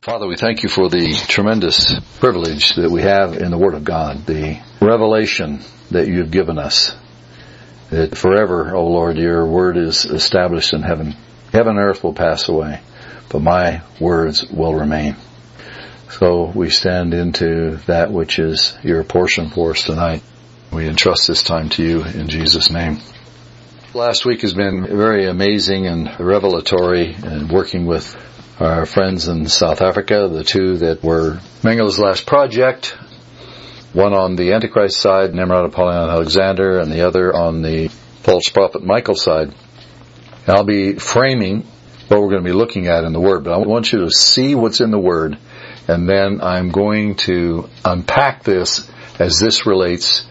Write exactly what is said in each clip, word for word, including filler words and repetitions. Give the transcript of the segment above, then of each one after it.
Father, we thank you for the tremendous privilege that we have in the Word of God, the revelation that you have given us, that forever, O Lord, your Word is established in heaven. Heaven and earth will pass away, but my words will remain. So we stand into that which is your portion for us tonight. We entrust this time to you in Jesus' name. Last week has been very amazing and revelatory in working with our friends in South Africa, the two that were Menge's last project, one on the Antichrist side, Nimrod Apollyon Alexander, and the other on the false prophet Michael side. I'll be framing what we're going to be looking at in the Word, but I want you to see what's in the Word, and then I'm going to unpack this as this relates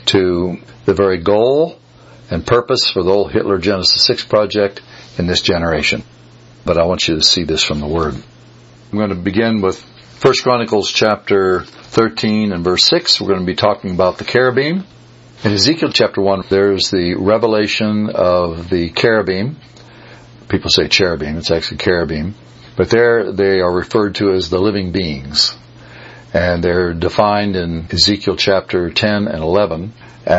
to the very goal and purpose for the old Hitler Genesis six project in this generation. But I want you to see this from the Word. I'm going to begin with First Chronicles chapter thirteen and verse six. We're going to be talking about the cherubim. In Ezekiel chapter one, there's the revelation of the cherubim. People say cherubim, it's actually cherubim. But there they are referred to as the living beings. And they're defined in Ezekiel chapter ten and eleven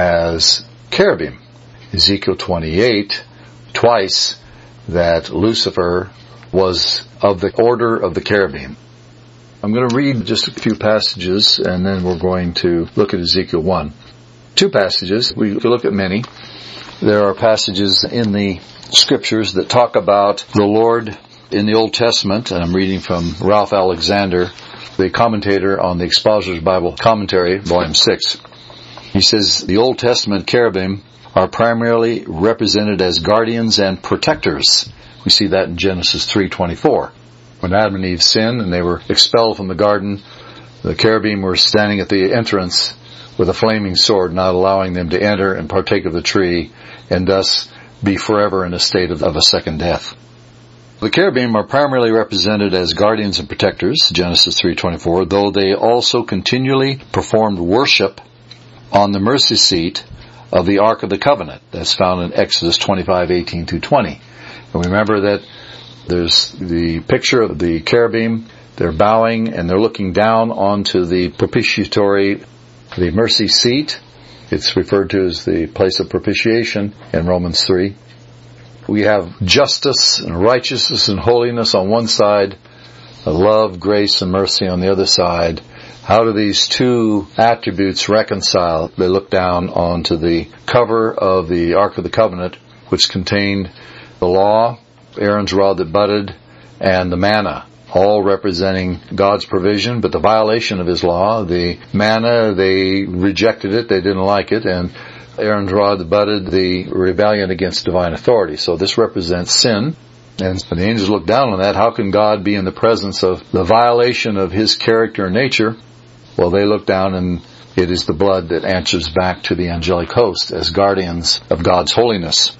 as cherubim. Ezekiel twenty-eight, twice, that Lucifer was of the order of the cherubim. I'm going to read just a few passages and then we're going to look at Ezekiel one. Two passages. We could look at many. There are passages in the scriptures that talk about the Lord in the Old Testament, and I'm reading from Ralph Alexander, the commentator on the Expositor's Bible Commentary, volume six. He says, the Old Testament cherubim are primarily represented as guardians and protectors. We see that in Genesis three twenty-four. When Adam and Eve sinned and they were expelled from the garden, the cherubim were standing at the entrance with a flaming sword, not allowing them to enter and partake of the tree, and thus be forever in a state of, of a second death. The cherubim are primarily represented as guardians and protectors, Genesis three twenty-four, though they also continually performed worship on the mercy seat of the Ark of the Covenant. That's found in Exodus twenty-five eighteen through twenty. And remember that there's the picture of the cherubim. They're bowing and they're looking down onto the propitiatory, the mercy seat. It's referred to as the place of propitiation in Romans three. We have justice and righteousness and holiness on one side, love, grace, and mercy on the other side. How do these two attributes reconcile? They look down onto the cover of the Ark of the Covenant, which contained the law, Aaron's rod that budded, and the manna, all representing God's provision, but the violation of His law. The manna, they rejected it, they didn't like it, and Aaron's rod that budded, the rebellion against divine authority. So this represents sin. And when the angels look down on that, how can God be in the presence of the violation of His character and nature? Well, they look down and it is the blood that answers back to the angelic host as guardians of God's holiness.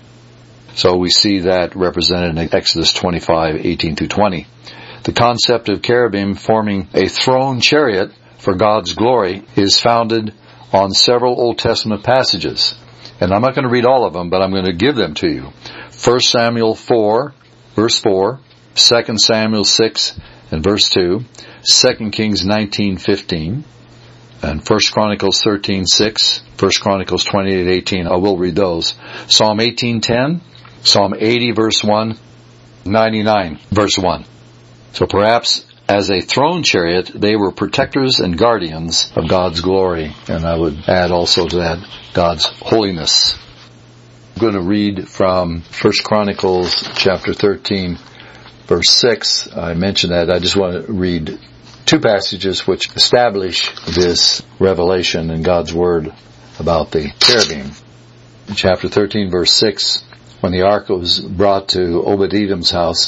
So we see that represented in Exodus twenty-five eighteen through twenty. The concept of cherubim forming a throne chariot for God's glory is founded on several Old Testament passages. And I'm not going to read all of them, but I'm going to give them to you. First Samuel four, verse four, Second Samuel six and verse two, Second Kings nineteen fifteen, and First Chronicles thirteen six, First Chronicles twenty-eight eighteen. I will read those. Psalm eighteen ten, Psalm eighty verse one, ninety-nine verse one. So perhaps as a throne chariot, they were protectors and guardians of God's glory. And I would add also to that, God's holiness. I'm going to read from First Chronicles chapter thirteen, verse six. I mentioned that. I just want to read two passages which establish this revelation in God's Word about the cherubim. In chapter thirteen, verse six, when the ark was brought to Obed-Edom's house,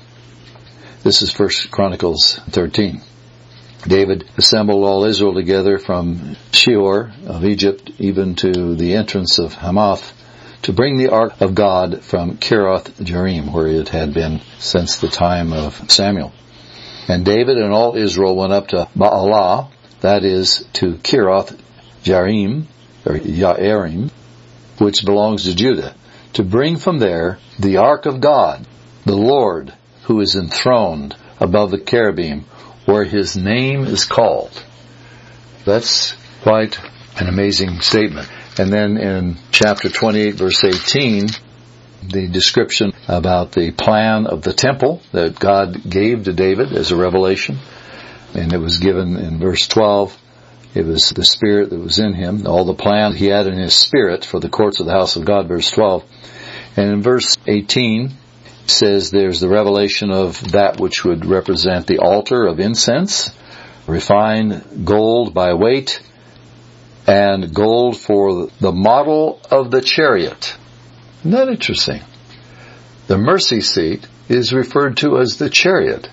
this is First Chronicles thirteen. David assembled all Israel together from Sheor of Egypt even to the entrance of Hamath to bring the ark of God from Kiriath Jearim, where it had been since the time of Samuel. And David and all Israel went up to Baalah, that is, to Kiriath Jearim, or Yaarim, which belongs to Judah, to bring from there the ark of God, the Lord, who is enthroned above the cherubim, where His name is called. That's quite an amazing statement. And then in chapter twenty-eight, verse eighteen, the description about the plan of the temple that God gave to David as a revelation. And it was given in verse twelve. It was the Spirit that was in him, all the plan he had in his spirit for the courts of the house of God, verse twelve. And in verse eighteen, it says there's the revelation of that which would represent the altar of incense, refined gold by weight, and gold for the model of the chariot. Isn't that interesting? The mercy seat is referred to as the chariot.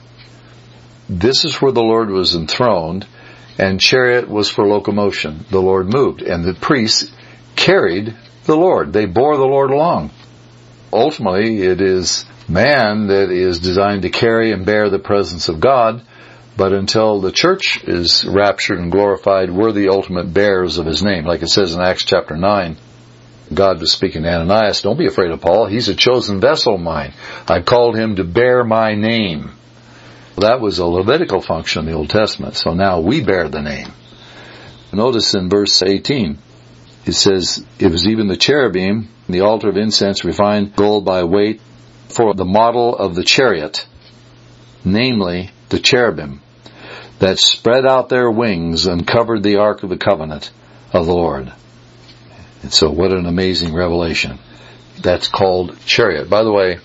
This is where the Lord was enthroned, and chariot was for locomotion. The Lord moved, and the priests carried the Lord. They bore the Lord along. Ultimately, it is man that is designed to carry and bear the presence of God, but until the church is raptured and glorified, we're the ultimate bearers of His name. Like it says in Acts chapter nine, God was speaking to Ananias, don't be afraid of Paul. He's a chosen vessel of mine. I called him to bear my name. That was a Levitical function in the Old Testament. So now we bear the name. Notice in verse eighteen, it says, it was even the cherubim, the altar of incense, refined gold by weight, for the model of the chariot, namely the cherubim, that spread out their wings and covered the ark of the covenant of the Lord. And so what an amazing revelation. That's called chariot. By the way,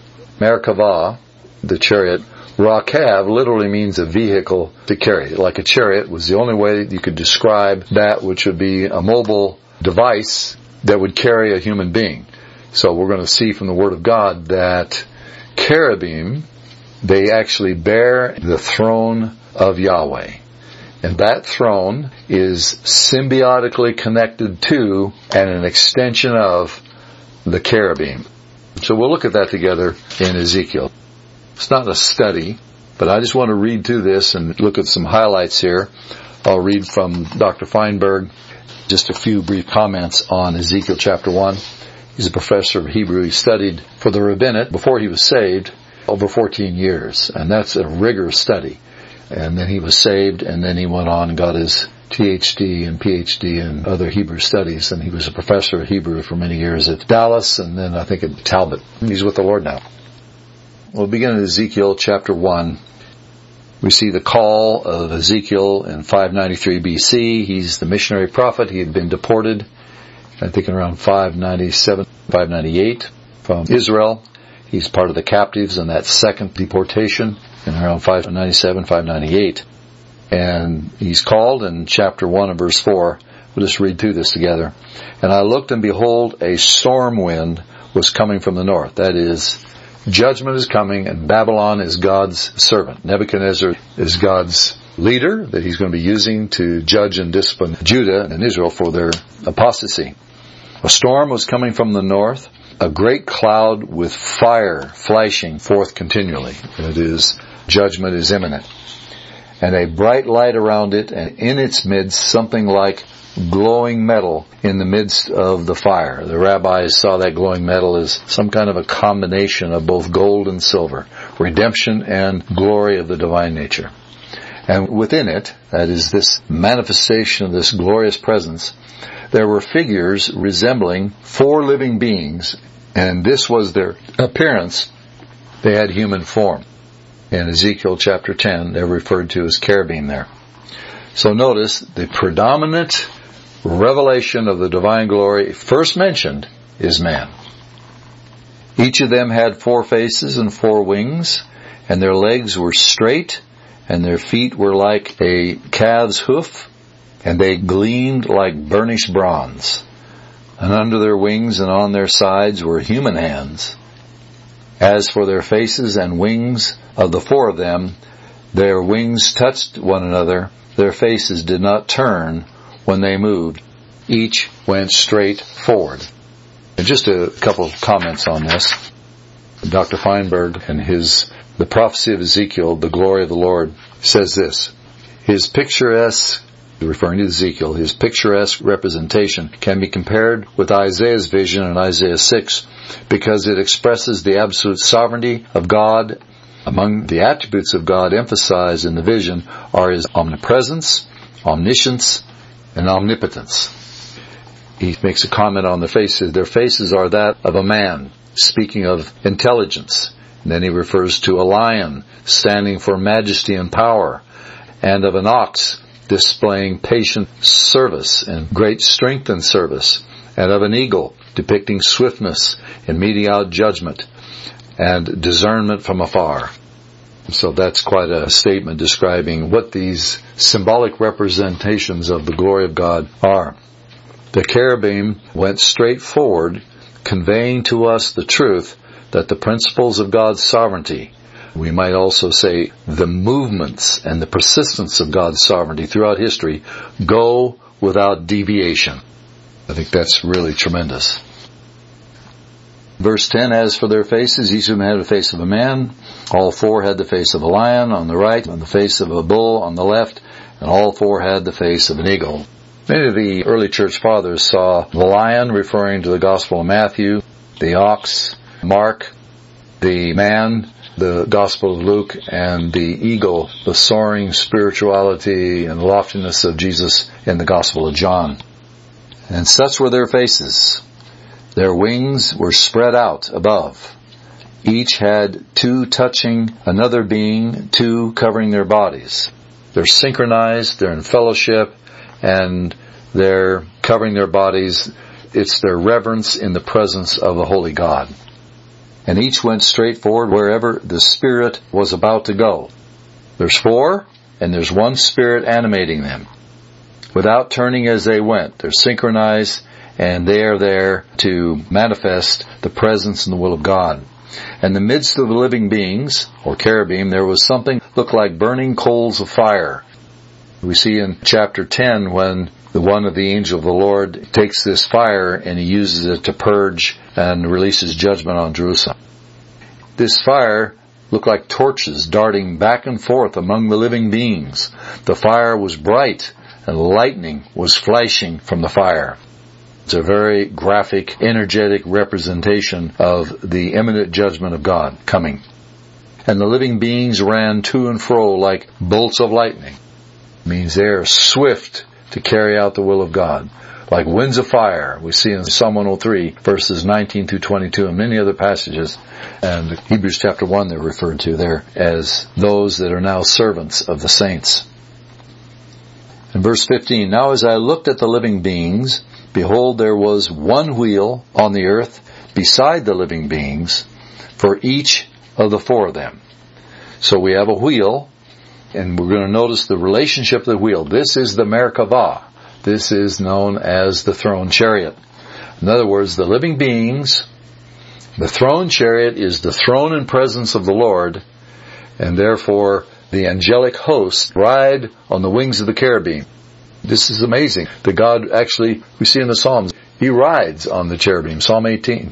Merkavah, the chariot, Rakav literally means a vehicle to carry. Like a chariot was the only way you could describe that which would be a mobile device that would carry a human being. So we're going to see from the Word of God that cherubim, they actually bear the throne of Yahweh. And that throne is symbiotically connected to and an extension of the cherubim. So we'll look at that together in Ezekiel. It's not a study, but I just want to read through this and look at some highlights here. I'll read from Doctor Feinberg just a few brief comments on Ezekiel chapter one. He's a professor of Hebrew. He studied for the rabbinate before he was saved over fourteen years, and that's a rigorous study. And then he was saved, and then he went on and got his T H D and P H D in other Hebrew studies, and he was a professor of Hebrew for many years at Dallas, and then I think at Talbot. He's with the Lord now. We'll begin in Ezekiel chapter one. We see the call of Ezekiel in five ninety-three B C. He's the missionary prophet. He had been deported, I think, in around five ninety-seven, five ninety-eight from Israel. He's part of the captives in that second deportation in around five ninety-seven, five ninety-eight. And he's called in chapter one and verse four. We'll just read through this together. And I looked, and behold, a storm wind was coming from the north. That is, judgment is coming, and Babylon is God's servant. Nebuchadnezzar is God's leader that He's going to be using to judge and discipline Judah and Israel for their apostasy. A storm was coming from the north, a great cloud with fire flashing forth continually. It is, judgment is imminent. And a bright light around it, and in its midst something like glowing metal in the midst of the fire. The rabbis saw that glowing metal as some kind of a combination of both gold and silver, redemption and glory of the divine nature. And within it, that is this manifestation of this glorious presence, there were figures resembling four living beings, and this was their appearance. They had human form. In Ezekiel chapter ten, they're referred to as cherubim there. So notice, the predominant revelation of the divine glory first mentioned is man. Each of them had four faces and four wings, and their legs were straight, and their feet were like a calf's hoof, and they gleamed like burnished bronze. And under their wings and on their sides were human hands. As for their faces and wings of the four of them, their wings touched one another, their faces did not turn when they moved. Each went straight forward. And just a couple of comments on this. Doctor Feinberg, in his The Prophecy of Ezekiel, the Glory of the Lord, says this: his picturesque, referring to Ezekiel, his picturesque representation can be compared with Isaiah's vision in Isaiah six, because it expresses the absolute sovereignty of God Among the attributes of God emphasized in the vision are His omnipresence, omniscience, and omnipotence. He makes a comment on their faces. Their faces are that of a man, speaking of intelligence. And then he refers to a lion, standing for majesty and power, and of an ox, displaying patient service and great strength in service, and of an eagle, depicting swiftness in meting out judgment and discernment from afar. So that's quite a statement describing what these symbolic representations of the glory of God are. The cherubim went straight forward, conveying to us the truth that the principles of God's sovereignty, we might also say the movements and the persistence of God's sovereignty throughout history, go without deviation. I think that's really tremendous. Verse ten, as for their faces, each of them had the face of a man. All four had the face of a lion on the right, and the face of a bull on the left, and all four had the face of an eagle. Many of the early church fathers saw the lion referring to the Gospel of Matthew, the ox, Mark, the man, the Gospel of Luke, and the eagle, the soaring spirituality and loftiness of Jesus in the Gospel of John. And such were their faces. Their wings were spread out above. Each had two touching another being, two covering their bodies. They're synchronized, they're in fellowship, and they're covering their bodies. It's their reverence in the presence of the Holy God. And each went straight forward wherever the Spirit was about to go. There's four, and there's one Spirit animating them. Without turning as they went, they're synchronized, and they are there to manifest the presence and the will of God. In the midst of the living beings, or cherubim, there was something that looked like burning coals of fire. We see in chapter ten when the one of the angel of the Lord takes this fire and he uses it to purge and releases judgment on Jerusalem. This fire looked like torches darting back and forth among the living beings. The fire was bright and lightning was flashing from the fire. It's a very graphic, energetic representation of the imminent judgment of God coming. And the living beings ran to and fro like bolts of lightning. It means they are swift to carry out the will of God. Like winds of fire, we see in Psalm one oh three, verses nineteen through twenty-two, and many other passages. And Hebrews chapter one, they're referred to there as those that are now servants of the saints. In verse fifteen, now as I looked at the living beings, behold, there was one wheel on the earth beside the living beings for each of the four of them. So we have a wheel, and we're going to notice the relationship of the wheel. This is the Merkavah. This is known as the throne chariot. In other words, the living beings, the throne chariot is the throne and presence of the Lord, and therefore the angelic hosts ride on the wings of the cherubim. This is amazing. The God actually, we see in the Psalms, He rides on the cherubim. Psalm eighteen.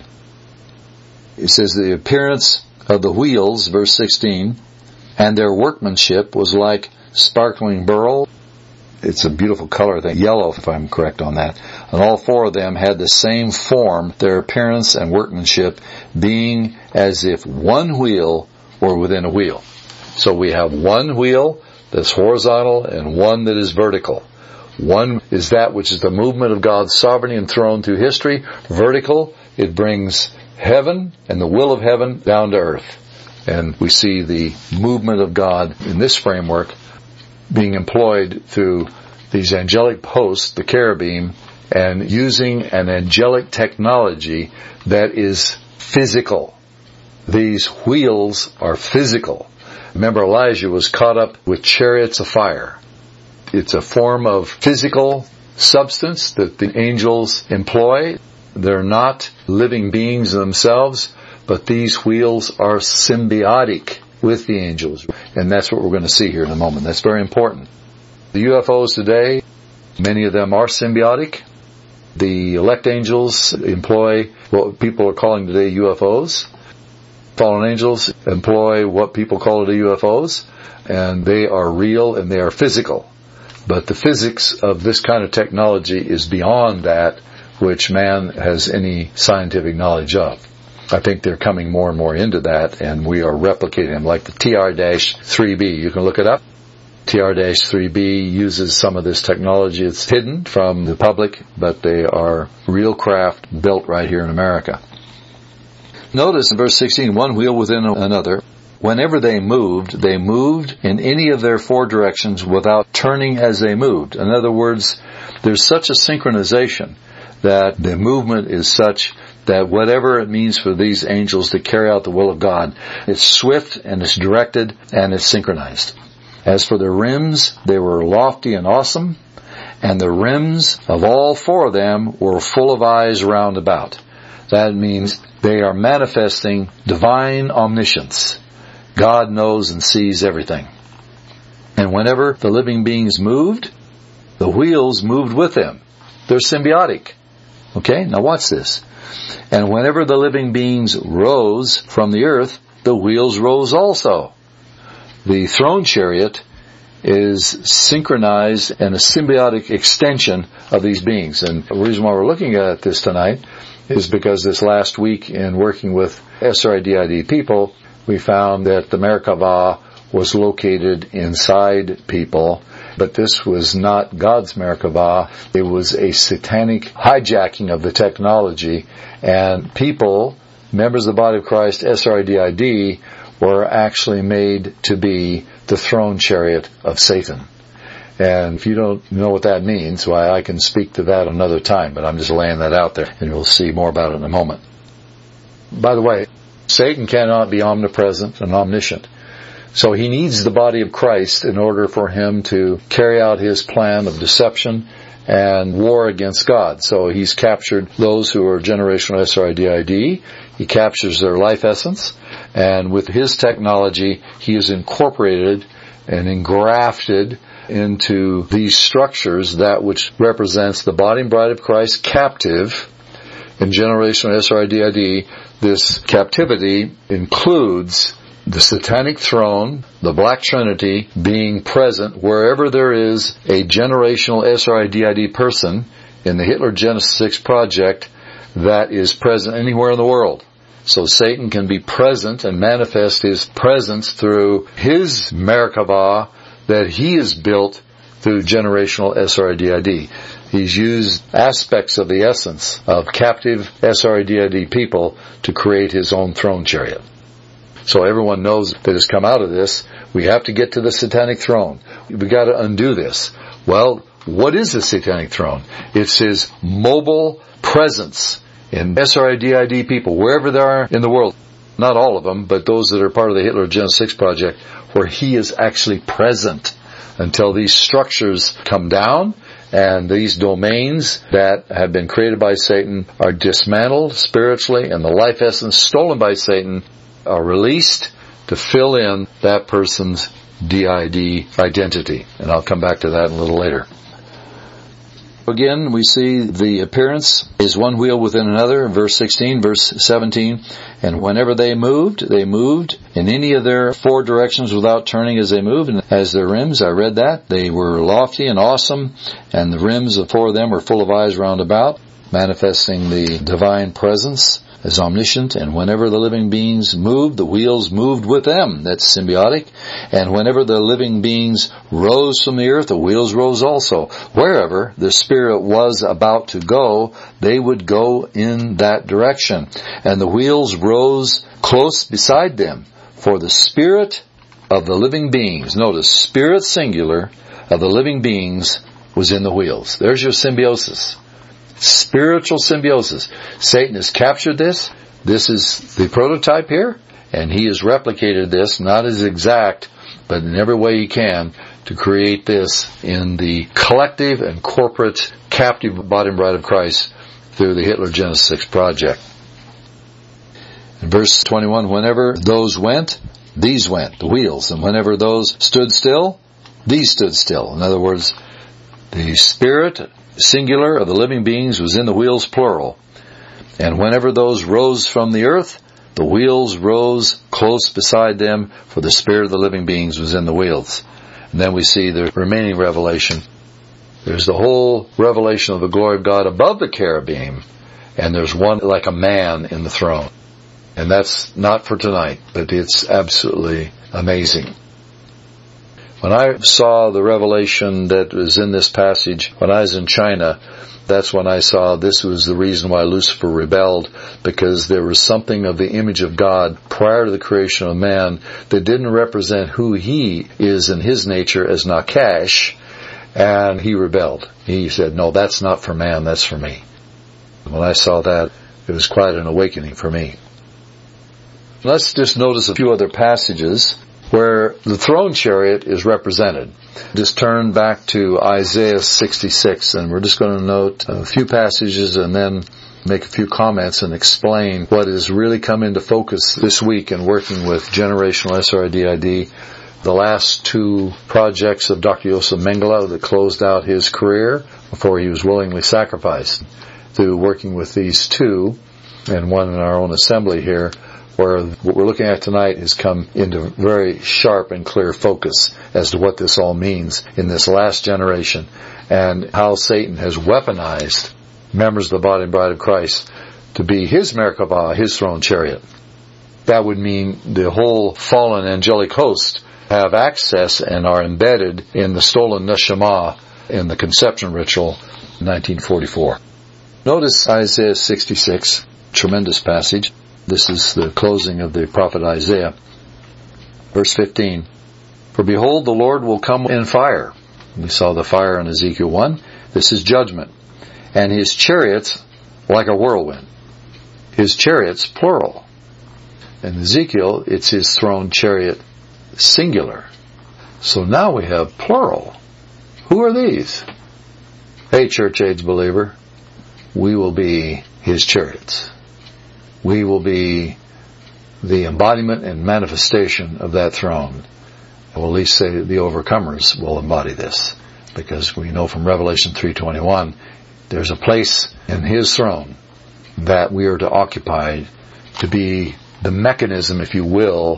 It says the appearance of the wheels, verse sixteen, and their workmanship was like sparkling beryl. It's a beautiful color, I think, yellow, if I'm correct on that. And all four of them had the same form, their appearance and workmanship being as if one wheel were within a wheel. So we have one wheel that's horizontal and one that is vertical. One is that which is the movement of God's sovereignty and throne through history. Vertical, it brings heaven and the will of heaven down to earth. And we see the movement of God in this framework being employed through these angelic hosts, the cherubim, and using an angelic technology that is physical. These wheels are physical. Remember, Elijah was caught up with chariots of fire. It's a form of physical substance that the angels employ. They're not living beings themselves, but these wheels are symbiotic with the angels. And that's what we're going to see here in a moment. That's very important. The U F Os today, many of them are symbiotic. The elect angels employ what people are calling today U F Os. Fallen angels employ what people call today U F Os. And they are real and they are physical. But the physics of this kind of technology is beyond that which man has any scientific knowledge of. I think they're coming more and more into that, and we are replicating them, like the T R three B. You can look it up. T R three B uses some of this technology. It's hidden from the public, but they are real craft built right here in America. Notice in verse sixteen, one wheel within another. Whenever they moved, they moved in any of their four directions without turning as they moved. In other words, there's such a synchronization that the movement is such that whatever it means for these angels to carry out the will of God, it's swift and it's directed and it's synchronized. As for the rims, they were lofty and awesome, and the rims of all four of them were full of eyes round about. That means they are manifesting divine omniscience. God knows and sees everything. And whenever the living beings moved, the wheels moved with them. They're symbiotic. Okay, now watch this. And whenever the living beings rose from the earth, the wheels rose also. The throne chariot is synchronized and a symbiotic extension of these beings. And the reason why we're looking at this tonight is because this last week in working with S R I D I D people, we found that the Merkabah was located inside people, but this was not God's Merkabah. It was a satanic hijacking of the technology, and people, members of the body of Christ, S R I D I D, were actually made to be the throne chariot of Satan. And if you don't know what that means, why, I can speak to that another time, but I'm just laying that out there, and you'll see more about it in a moment. By the way, Satan cannot be omnipresent and omniscient. So he needs the body of Christ in order for him to carry out his plan of deception and war against God. So he's captured those who are generational S R I D I D. He captures their life essence. And with his technology, he is incorporated and engrafted into these structures, that which represents the body and bride of Christ captive in generational S R I D I D. This captivity includes the satanic throne, the Black Trinity, being present wherever there is a generational S R I D I D person in the Hitler Genesis six project that is present anywhere in the world. So Satan can be present and manifest his presence through his Merkabah that he has built through generational S R I D I D. He's used aspects of the essence of captive S R I D I D people to create his own throne chariot. So everyone knows that has come out of this. We have to get to the satanic throne. We've got to undo this. Well, what is the satanic throne? It's his mobile presence in S R I D I D people, wherever they are in the world. Not all of them, but those that are part of the Hitler Genesis six project, where he is actually present until these structures come down and these domains that have been created by Satan are dismantled spiritually, and the life essence stolen by Satan are released to fill in that person's D I D identity. And I'll come back to that a little later. Again, we see the appearance is one wheel within another, verse sixteen, verse seventeen. And whenever they moved, they moved in any of their four directions without turning as they moved. And as their rims, I read that, they were lofty and awesome, and the rims of four of them were full of eyes round about, manifesting the divine presence as omniscient. And whenever the living beings moved, the wheels moved with them. That's symbiotic. And whenever the living beings rose from the earth, the wheels rose also. Wherever the Spirit was about to go, they would go in that direction. And the wheels rose close beside them. For the Spirit of the living beings, notice, Spirit singular of the living beings was in the wheels. There's your symbiosis. Spiritual symbiosis. Satan has captured this. This is the prototype here, and he has replicated this, not as exact, but in every way he can, to create this in the collective and corporate captive body and bride of Christ through the Hitler Genesis six project. In verse twenty-one, whenever those went, these went, the wheels. And whenever those stood still, these stood still. In other words, the Spirit singular of the living beings was in the wheels, plural. And whenever those rose from the earth, the wheels rose close beside them, for the Spirit of the living beings was in the wheels. And then we see the remaining revelation. There's the whole revelation of the glory of God above the cherubim, and there's one like a man in the throne. And that's not for tonight, but it's absolutely amazing. When I saw the revelation that was in this passage, when I was in China, that's when I saw this was the reason why Lucifer rebelled, because there was something of the image of God prior to the creation of man that didn't represent who he is in his nature as Nakash, and he rebelled. He said, no, that's not for man, that's for me. When I saw that, it was quite an awakening for me. Let's just notice a few other passages where the throne chariot is represented. Just turn back to Isaiah sixty-six, and we're just going to note a few passages and then make a few comments and explain what has really come into focus this week in working with Generational S R I D I D. The last two projects of Doctor Joseph Mengele that closed out his career before he was willingly sacrificed. Through working with these two, and one in our own assembly here, where what we're looking at tonight has come into very sharp and clear focus as to what this all means in this last generation, and how Satan has weaponized members of the body and bride of Christ to be his Merkabah, his throne chariot. That would mean the whole fallen angelic host have access and are embedded in the stolen neshama in the conception ritual in nineteen forty-four. Notice Isaiah sixty-six, tremendous passage. This is the closing of the prophet Isaiah. Verse fifteen. For behold, the Lord will come in fire. We saw the fire in Ezekiel one. This is judgment. And his chariots like a whirlwind. His chariots, plural. In Ezekiel, it's his throne chariot, singular. So now we have plural. Who are these? Hey, church age believer, we will be his chariots. We will be the embodiment and manifestation of that throne. We'll at least say the overcomers will embody this, because we know from Revelation three twenty-one, there's a place in his throne that we are to occupy, to be the mechanism, if you will,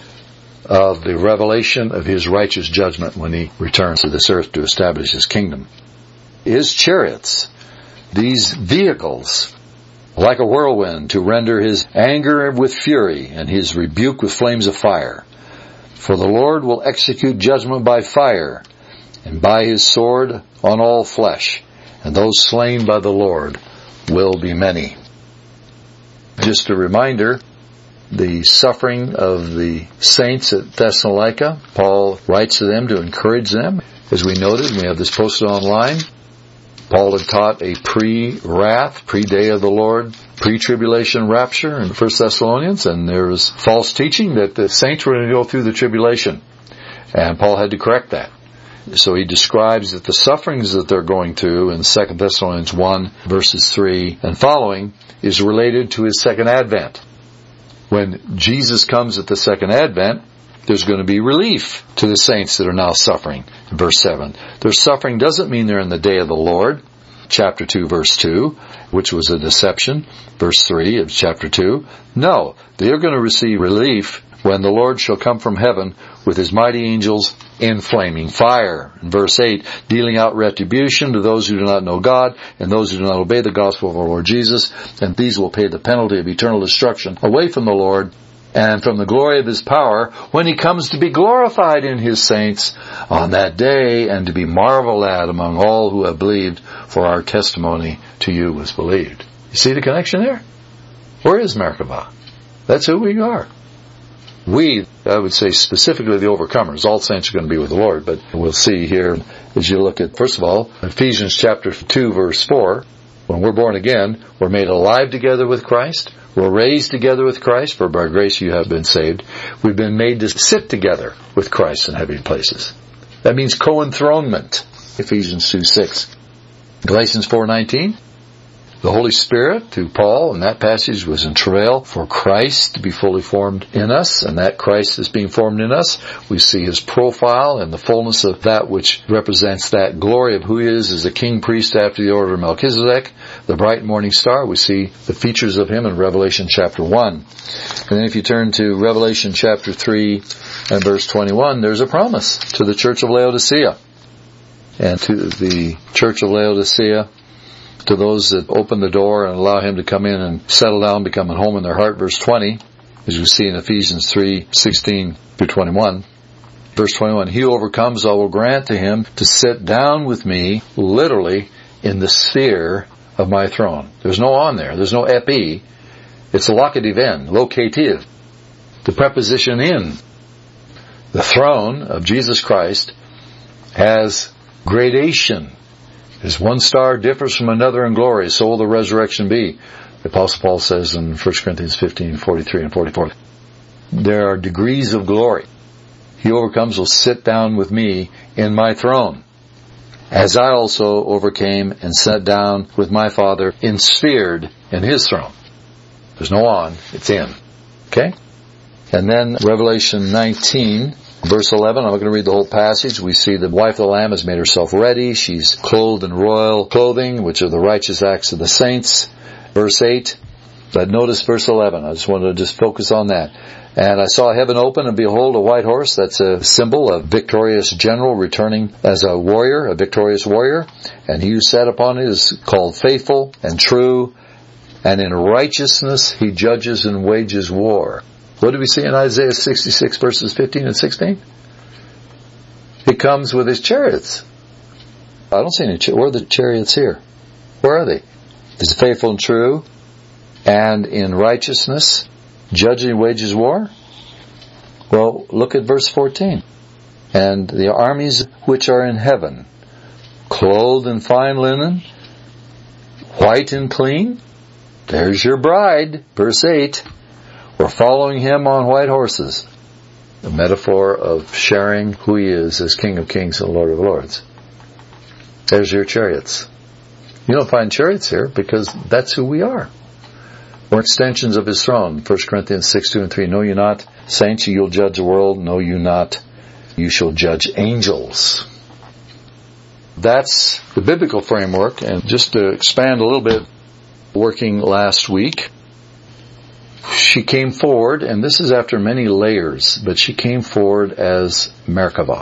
of the revelation of his righteous judgment when he returns to this earth to establish his kingdom. His chariots, these vehicles, like a whirlwind, to render his anger with fury and his rebuke with flames of fire. For the Lord will execute judgment by fire, and by his sword on all flesh, and those slain by the Lord will be many. Just a reminder, the suffering of the saints at Thessalonica, Paul writes to them to encourage them. As we noted, we have this posted online. Paul had taught a pre-wrath, pre-day of the Lord, pre-tribulation rapture in First Thessalonians, and there was false teaching that the saints were going to go through the tribulation. And Paul had to correct that. So he describes that the sufferings that they're going through in Second Thessalonians one, verses three and following, is related to his second advent. When Jesus comes at the second advent, there's going to be relief to the saints that are now suffering. Verse seven. Their suffering doesn't mean they're in the day of the Lord. Chapter two, verse two, which was a deception. Verse three of chapter two. No, they're going to receive relief when the Lord shall come from heaven with his mighty angels in flaming fire. In verse eight, dealing out retribution to those who do not know God and those who do not obey the gospel of our Lord Jesus, and these will pay the penalty of eternal destruction away from the Lord and from the glory of his power when he comes to be glorified in his saints on that day and to be marveled at among all who have believed, for our testimony to you was believed. You see the connection there? Where is Merkabah? That's who we are. We, I would say specifically the overcomers, all saints are going to be with the Lord, but we'll see here as you look at, first of all, Ephesians chapter two, verse four, when we're born again, we're made alive together with Christ, we're raised together with Christ, for by grace you have been saved. We've been made to sit together with Christ in heavenly places. That means co-enthronement, Ephesians two six. Galatians four nineteen, the Holy Spirit, through Paul, in that passage, was in travail for Christ to be fully formed in us, and that Christ is being formed in us. We see his profile and the fullness of that which represents that glory of who he is as a king priest after the order of Melchizedek, the bright morning star. We see the features of him in Revelation chapter one. And then if you turn to Revelation chapter three and verse twenty-one, there's a promise to the church of Laodicea. And to the church of Laodicea, to those that open the door and allow Him to come in and settle down, become at home in their heart. Verse twenty, as we see in Ephesians three sixteen through twenty-one. Verse twenty-one, he who overcomes, I will grant to him to sit down with me, literally, in the sphere of my throne. There's no on there. There's no epi. It's a locative N, locative. The preposition in. The throne of Jesus Christ has gradation. As one star differs from another in glory, so will the resurrection be. The Apostle Paul says in First Corinthians fifteen, forty-three and forty-four. There are degrees of glory. He who overcomes will sit down with me in my throne, as I also overcame and sat down with my Father ensphered in His throne. There's no on, it's in. Okay? And then Revelation nineteen, verse eleven, I'm not going to read the whole passage. We see the wife of the Lamb has made herself ready. She's clothed in royal clothing, which are the righteous acts of the saints. Verse eight, but notice verse eleven. I just wanted to just focus on that. And I saw heaven open, and behold, a white horse. That's a symbol of victorious general returning as a warrior, a victorious warrior. And he who sat upon it is called faithful and true, and in righteousness he judges and wages war. What do we see in Isaiah sixty-six verses fifteen and sixteen? He comes with his chariots. I don't see any. Where are the chariots here? Where are they? He's faithful and true, and in righteousness, judging wages war. Well, look at verse fourteen. And the armies which are in heaven, clothed in fine linen, white and clean. There's your bride. Verse eight. We're following Him on white horses. A metaphor of sharing who He is as King of Kings and Lord of Lords. There's your chariots. You don't find chariots here because that's who we are. We're extensions of His throne. First Corinthians six, two and three. Know you not, saints, you'll judge the world. Know you not, you shall judge angels. That's the biblical framework. And just to expand a little bit, working last week, she came forward, and this is after many layers, but she came forward as Merkava.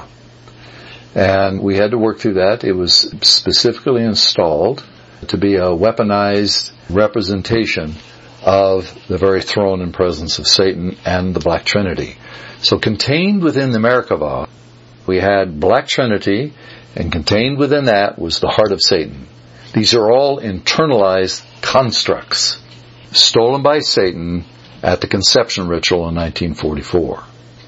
And we had to work through that. It was specifically installed to be a weaponized representation of the very throne and presence of Satan and the Black Trinity. So contained within the Merkava, we had Black Trinity, and contained within that was the heart of Satan. These are all internalized constructs, stolen by Satan at the conception ritual in nineteen forty-four.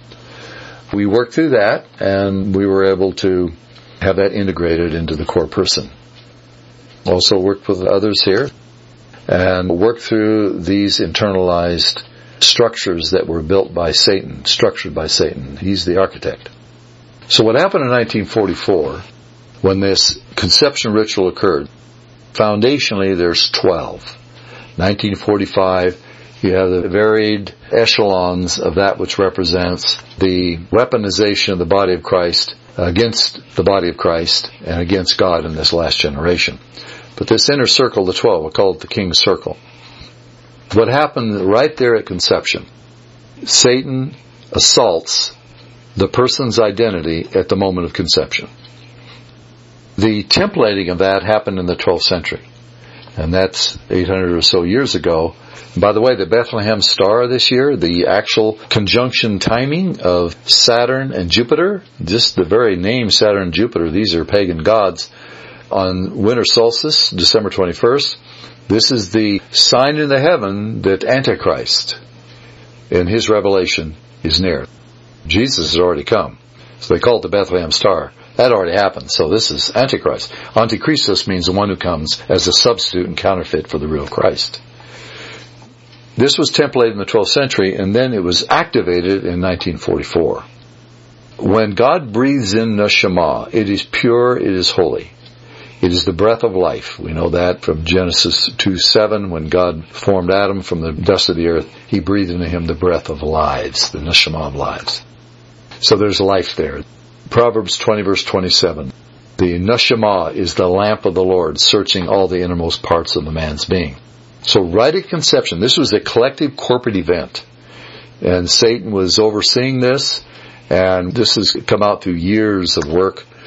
We worked through that, and we were able to have that integrated into the core person. Also worked with others here, and worked through these internalized structures that were built by Satan, structured by Satan. He's the architect. So what happened in nineteen forty-four, when this conception ritual occurred, foundationally there's twelve. nineteen forty-five, you have the varied echelons of that which represents the weaponization of the body of Christ against the body of Christ and against God in this last generation. But this inner circle, the twelve, we call it the King's Circle. What happened right there at conception, Satan assaults the person's identity at the moment of conception. The templating of that happened in the twelfth century. And that's eight hundred or so years ago. And by the way, the Bethlehem star this year, the actual conjunction timing of Saturn and Jupiter, just the very name Saturn and Jupiter, these are pagan gods, on winter solstice, December twenty-first, this is the sign in the heaven that Antichrist, in his revelation, is near. Jesus has already come. So they call it the Bethlehem star. That already happened. So this is Antichrist. Antichristos means the one who comes as a substitute and counterfeit for the real Christ. This was templated in the twelfth century, and then it was activated in nineteen forty-four. When God breathes in Neshama, it is pure, it is holy. It is the breath of life. We know that from Genesis two seven, when God formed Adam from the dust of the earth, He breathed into him the breath of lives, the Neshama of lives. So there's life there. Proverbs twenty verse twenty-seven. The Neshama is the lamp of the Lord, searching all the innermost parts of the man's being. So right at conception, this was a collective corporate event. And Satan was overseeing this, and this has come out through years of work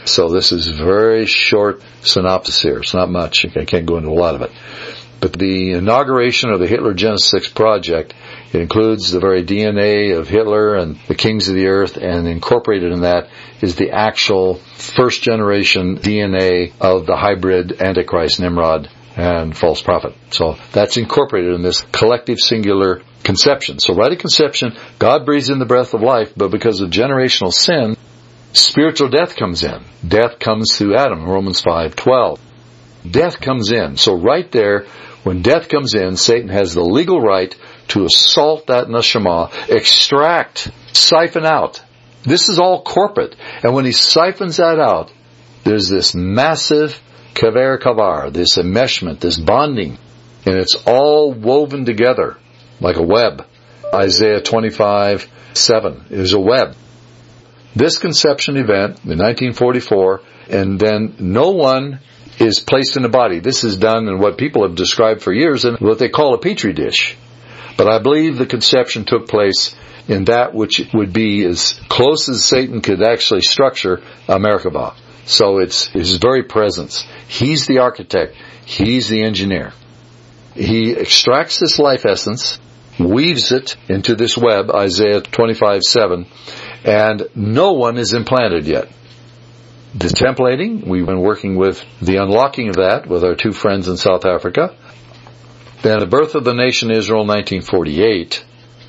So this is very short synopsis here. It's not much. I can't go into a lot of it. But the inauguration of the Hitler Genesis six project, it includes the very D N A of Hitler and the kings of the earth, and incorporated in that is the actual first generation D N A of the hybrid Antichrist, Nimrod, and false prophet. So that's incorporated in this collective singular conception. So right at conception, God breathes in the breath of life, but because of generational sin, spiritual death comes in. Death comes through Adam, Romans five twelve. Death comes in. So right there, when death comes in, Satan has the legal right to assault that neshama, extract, siphon out. This is all corporate. And when he siphons that out, there's this massive kaver kavar, this enmeshment, this bonding. And it's all woven together like a web. Isaiah twenty-five seven is a web. This conception event in nineteen forty-four, and then no one is placed in a body. This is done in what people have described for years in what they call a petri dish. But I believe the conception took place in that which would be as close as Satan could actually structure a Merkabah. So it's his very presence. He's the architect. He's the engineer. He extracts this life essence, weaves it into this web, Isaiah twenty-five seven, and no one is implanted yet. The templating, we've been working with the unlocking of that with our two friends in South Africa. Then the birth of the nation Israel, nineteen forty-eight.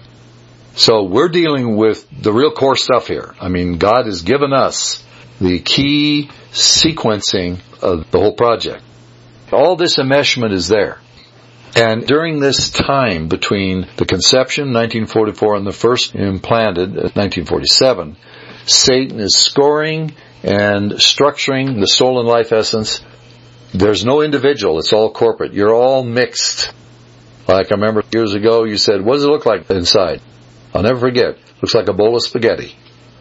So we're dealing with the real core stuff here. I mean, God has given us the key sequencing of the whole project. All this enmeshment is there. And during this time between the conception, nineteen forty-four, and the first implanted, nineteen forty-seven, Satan is scoring and structuring the stolen life essence. There's no individual. It's all corporate. You're all mixed. Like I remember years ago, you said, what does it look like inside? I'll never forget. Looks like a bowl of spaghetti.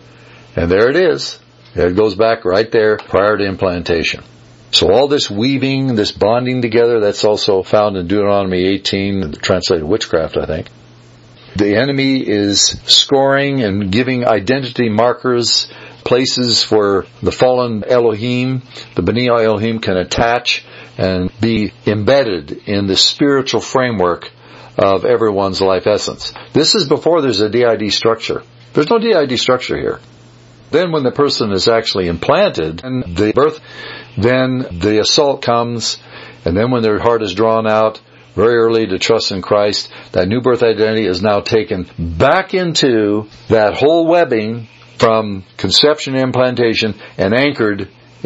And there it is. It goes back right there prior to implantation. So all this weaving, this bonding together, that's also found in Deuteronomy eighteen, translated witchcraft, I think. The enemy is scoring and giving identity markers, places where the fallen Elohim, the B'nai Elohim, can attach and be embedded in the spiritual framework of everyone's life essence. This is before there's a D I D structure. There's no D I D structure here. Then when the person is actually implanted and the birth, then the assault comes, and then when their heart is drawn out very early to trust in Christ, that new birth identity is now taken back into that whole webbing from conception to implantation and anchored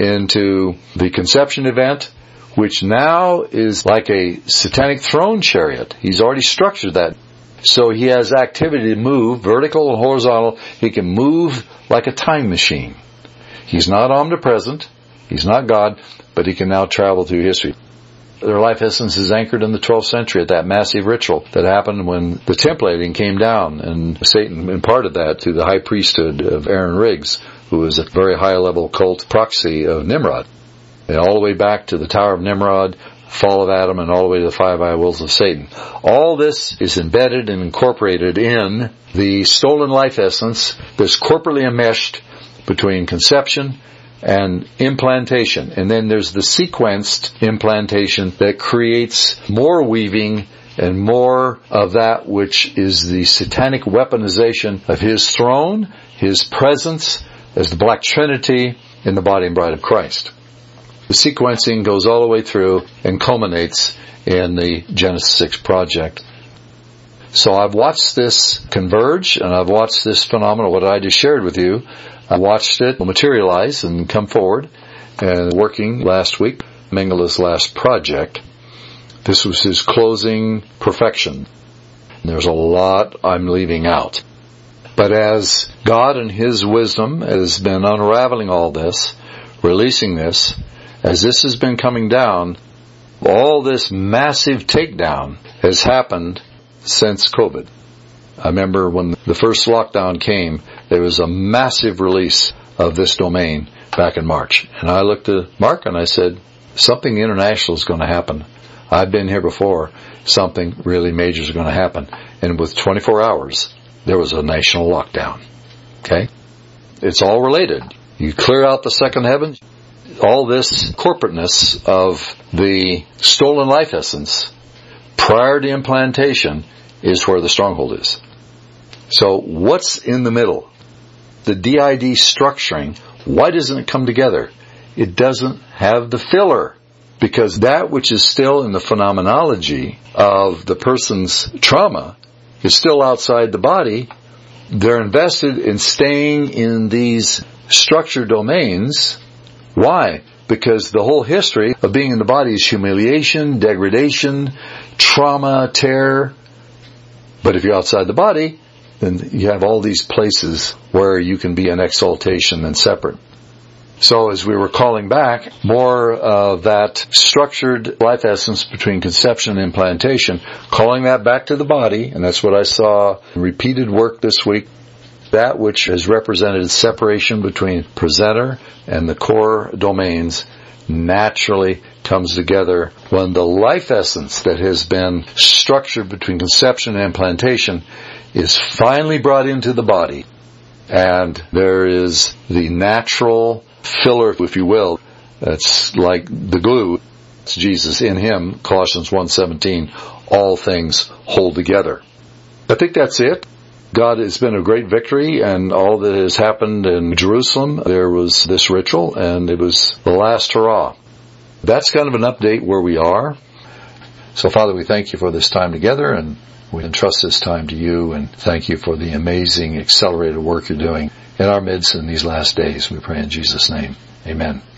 into the conception event, which now is like a satanic throne chariot. He's already structured that. So he has activity to move, vertical and horizontal. He can move like a time machine. He's not omnipresent. He's not God, but he can now travel through history. Their life essence is anchored in the twelfth century at that massive ritual that happened when the templating came down, and Satan imparted that to the high priesthood of Aaron Riggs, who was a very high-level cult proxy of Nimrod. And all the way back to the Tower of Nimrod, fall of Adam, and all the way to the five eye wills of Satan. All this is embedded and incorporated in the stolen life essence that's corporately enmeshed between conception and implantation. And then there's the sequenced implantation that creates more weaving and more of that which is the satanic weaponization of his throne, his presence as the Black Trinity in the body and bride of Christ. The sequencing goes all the way through and culminates in the Genesis six project. So I've watched this converge, and I've watched this phenomenon, what I just shared with you. I watched it materialize and come forward, and working last week, Mengele's last project. This was his closing perfection. There's a lot I'm leaving out. But as God in His wisdom has been unraveling all this, releasing this, as this has been coming down, all this massive takedown has happened since COVID. I remember when the first lockdown came, there was a massive release of this domain back in March. And I looked at Mark and I said, something international is going to happen. I've been here before. Something really major is going to happen. And with twenty-four hours, there was a national lockdown. Okay? It's all related. You clear out the second heaven. All this corporateness of the stolen life essence prior to implantation is where the stronghold is. So what's in the middle? The D I D structuring, why doesn't it come together? It doesn't have the filler. Because that which is still in the phenomenology of the person's trauma is still outside the body. They're invested in staying in these structure domains. Why? Because the whole history of being in the body is humiliation, degradation, trauma, terror. But if you're outside the body, then you have all these places where you can be in exaltation and separate. So as we were calling back, more of that structured life essence between conception and implantation, calling that back to the body, and that's what I saw in repeated work this week. That which has represented separation between presenter and the core domains naturally comes together when the life essence that has been structured between conception and implantation is finally brought into the body. And there is the natural filler, if you will, that's like the glue. It's Jesus in Him, Colossians one seventeen, all things hold together. I think that's it. God has been a great victory, and all that has happened in Jerusalem, there was this ritual, and it was the last hurrah. That's kind of an update where we are. So Father, we thank you for this time together, and we entrust this time to you, and thank you for the amazing accelerated work you're doing in our midst in these last days. We pray in Jesus' name. Amen.